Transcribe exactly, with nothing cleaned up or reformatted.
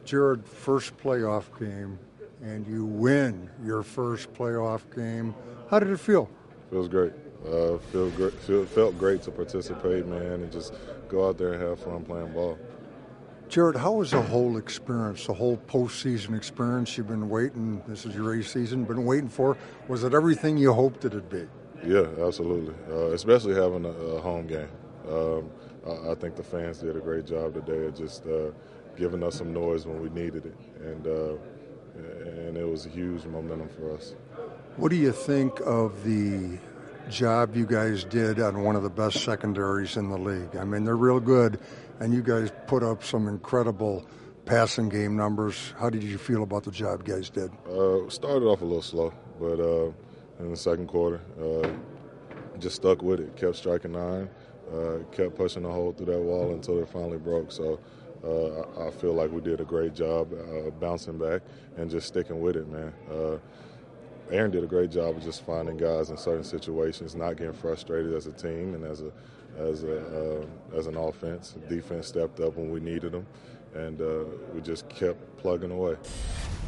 Jared, first playoff game, and you win your first playoff game. How did it feel? Feels great. Uh, feel great. Feel, felt great to participate, man, and just go out there and have fun playing ball. Jared, how was the whole experience, the whole postseason experience you've been waiting, this is your eighth season, been waiting for? Was it everything you hoped it'd be? Yeah, absolutely, uh, especially having a, a home game. Um, I, I think the fans did a great job today of just uh, giving us some noise when we needed it, and, uh, and it was a huge momentum for us. What do you think of the job you guys did on one of the best secondaries in the league? I mean, they're real good, and you guys put up some incredible passing game numbers. How did you feel about the job you guys did? Uh, started off a little slow, but uh, in the second quarter, uh, just stuck with it, kept striking nine, uh, kept pushing the hole through that wall until it finally broke. So uh, I, I feel like we did a great job uh, bouncing back and just sticking with it, man. Uh, Aaron did a great job of just finding guys in certain situations, not getting frustrated as a team and as a as a uh, as an offense. Defense stepped up when we needed them, and uh, we just kept plugging away.